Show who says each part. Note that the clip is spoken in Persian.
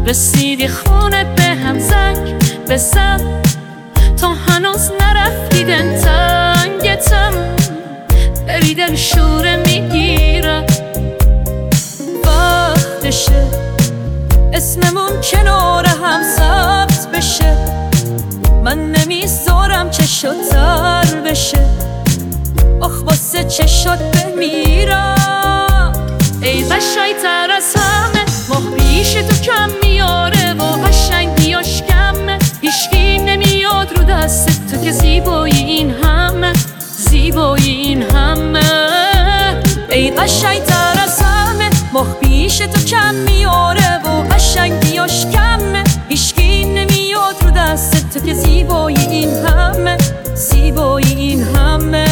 Speaker 1: رسیدی خونت به هم زنگ بزن، تا هنوز نرفتی دلتنگتم، بری دل شوره میگیرم. وقتشه اسممون کنار هم ثبت بشه، من نمیذارم چشات تر بشه، آخ واسه چشات بمیرم. ای قشنگ‌تر از همه، ماه پیش تو کم میاره و قشنگیاش کمه، هیچکی نمیاد رو دست تو که زیبایی این همه، زیبایی این همه. ای قشنگ‌تر از همه، ماه پیش تو کم میاره و قشنگیاش کمه، هیچکی نمیاد رو دست تو که زیبایی این همه، زیبایی این همه.